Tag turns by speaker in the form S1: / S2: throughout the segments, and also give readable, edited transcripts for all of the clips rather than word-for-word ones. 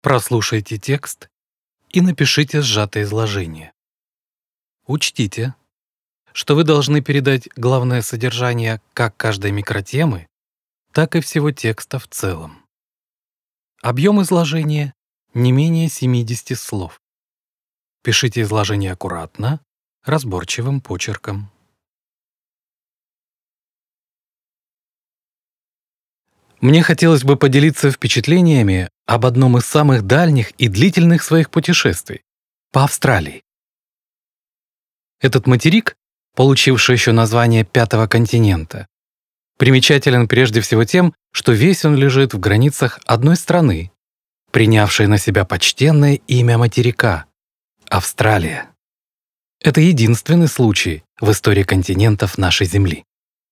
S1: Прослушайте текст и напишите сжатое изложение. Учтите, что вы должны передать главное содержание как каждой микротемы, так и всего текста в целом. Объем изложения не менее 70 слов. Пишите изложение аккуратно, разборчивым почерком. Мне хотелось бы поделиться впечатлениями об одном из самых дальних и длительных своих путешествий — по Австралии. Этот материк, получивший еще название Пятого континента, примечателен прежде всего тем, что весь он лежит в границах одной страны, принявшей на себя почтенное имя материка — Австралия. Это единственный случай в истории континентов нашей Земли.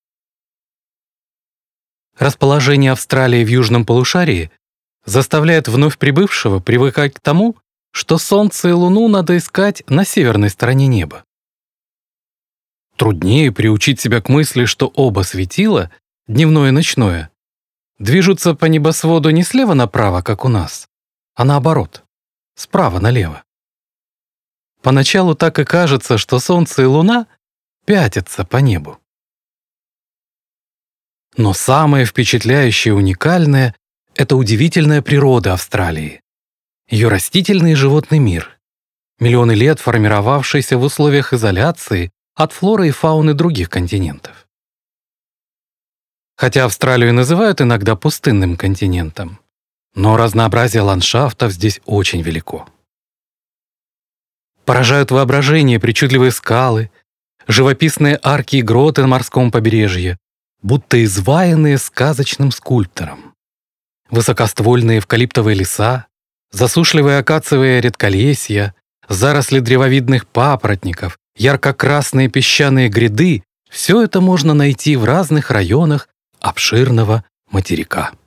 S1: Расположение Австралии в южном полушарии заставляет вновь прибывшего привыкать к тому, что Солнце и Луну надо искать на северной стороне неба. Труднее приучить себя к мысли, что оба светила, дневное и ночное, движутся по небосводу не слева направо, как у нас, а наоборот, справа налево. Поначалу так и кажется, что Солнце и Луна пятятся по небу. Но самое впечатляющее и уникальное — это удивительная природа Австралии. Ее растительный и животный мир, миллионы лет формировавшийся в условиях изоляции от флоры и фауны других континентов. Хотя Австралию называют иногда пустынным континентом, но разнообразие ландшафтов здесь очень велико. Поражают воображение причудливые скалы, живописные арки и гроты на морском побережье, будто изваянные сказочным скульптором. Высокоствольные эвкалиптовые леса, засушливые акациевые редколесья, заросли древовидных папоротников, ярко-красные песчаные гряды — все это можно найти в разных районах обширного материка.